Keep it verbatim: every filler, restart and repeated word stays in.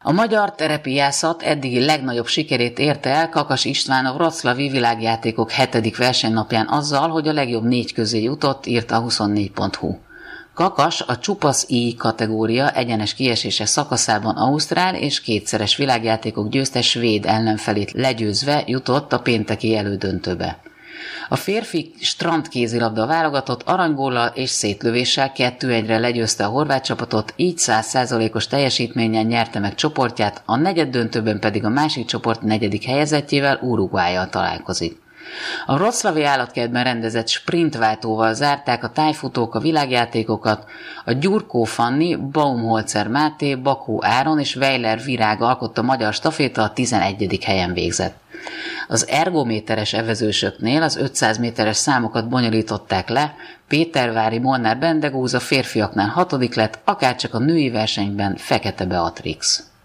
A magyar terepiászat eddigi legnagyobb sikerét érte el Kakas István a wroclawi világjátékok hetedik versenynapján azzal, hogy a legjobb négy közé jutott, írta a huszonnégy pont hu. Kakas a csupasz I kategória egyenes kiesése szakaszában ausztrál és kétszeres világjátékok győztes svéd ellenfelét legyőzve jutott a pénteki elődöntőbe. A férfi strandkézilabda válogatott aranygóllal és szétlövéssel kettő egyre legyőzte a horvát csapatot, így száz százalékos teljesítménnyel nyerte meg csoportját, a negyeddöntőben pedig a másik csoport negyedik helyezettjével, Uruguayjal találkozik. A wroclawi állatkertben rendezett sprintváltóval zárták a tájfutók a világjátékokat, a Gyurkó Fanni, Baumholzer Máté, Bakó Áron és Weiler Virág alkotta magyar staféta a tizenegyedik helyen végzett. Az ergométeres evezősöknél az ötszáz méteres számokat bonyolították le, Pétervári Molnár Bendegúz a férfiaknál hatodik lett, akárcsak a női versenyben Fekete Beatrix.